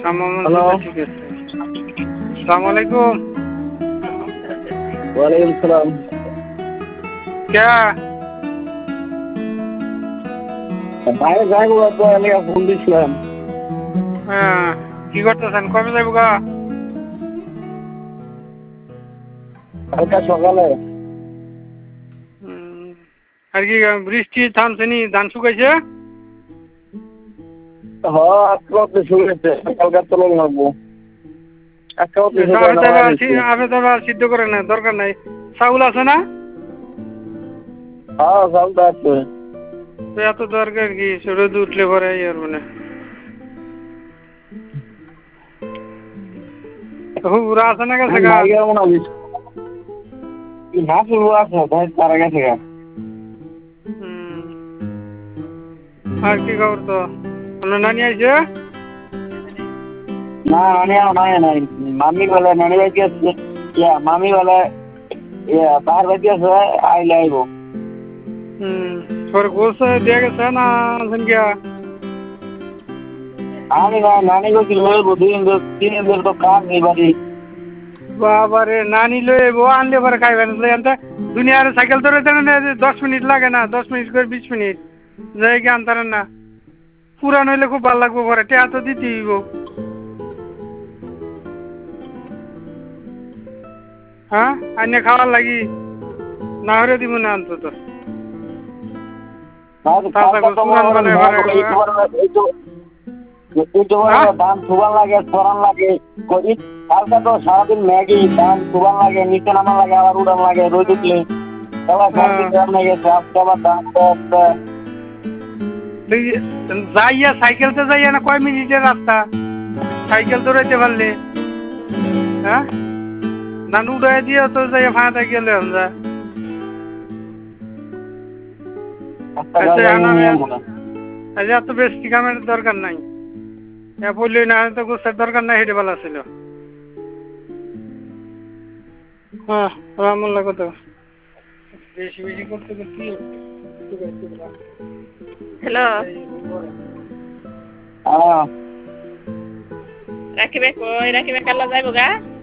Hello, ঠিক আছে। আসসালামু আলাইকুম। ওয়ালাইকুম সালাম। কে বাইরে যাইবো তো এলাকা ফোন দিছিলাম। হ্যাঁ, কি করতেছেন? কবে যাইব গা? কালকা সকালে। আর কি বৃষ্টি থামছে নি? ধান শুকাইছে? আজকে শুরু হয়েছে, কালকা তো লোক লাগবো। আজকে আপে তো সিদ্ধ করে না, দরকার নাই। চাউল আছে না? হ্যাঁ, চালটা আছে। তো এত দরকার কি? রোদ উঠলে পরে আর মানে হুবুরা আছে না গেছে গা? না শুরু আছে, ভাই তারা গেছে গা। আর কি খবর তো? আপনার নানি আইছে? না নানি নাই নাই, মামি বলে নানি বাড়ি আছে, মামি বলে তার বাড়ি আছে, আইলে আইব। পরে গোস দিয়ে গেছে না আছেন গিয়া? আমি না নানি গেছিল তিন দিন ধরে তো কাজ নেই বাড়ি। বাবারে নানি লই এবো আনলে পরে খাইবেন এনতে দুনিয়ার সাইকেল ধরে দেন 10 মিনিট লাগে না, 10 মিনিট করে 20 মিনিট যাই কি আনতারেন না। পুরান হইলে খুব ভালো লাগবো, পরে টেয়া তো দিতে হইব। হ্যাঁ, আইনে খাওয়ার লাগি না হলে দিব না অন্তত। পুরান মানে ধান সুবান লাগে, সরান লাগে, কালকে তো সারাদিন ম্যাগি ধান সুবান লাগে, নিচে নামান লাগে, আবার উড়ান লাগে, রোদ উঠলে সবাই সারাদিন রান্না গেছে, আজকে আবার ধান যাইয়া সাইকেলতে যাইয়া না কয় মিনিটের রাস্তা সাইকেল দৌড়াইতে পারলে? হ্যাঁ, ধান উড়াই দিয়ে তো যাইয়া ফাঁদা গেলে আমরা এত বেশি কামের দরকার নাই। বললি না তো গোসের দরকার নাই, হেঁটে ভালো ছিল। হ্যাঁ, রামুল্লা কত বেশি বেশি করতে করতে হ্যালো, রাকিবে কই? রাকিবে কালা যাইব গা?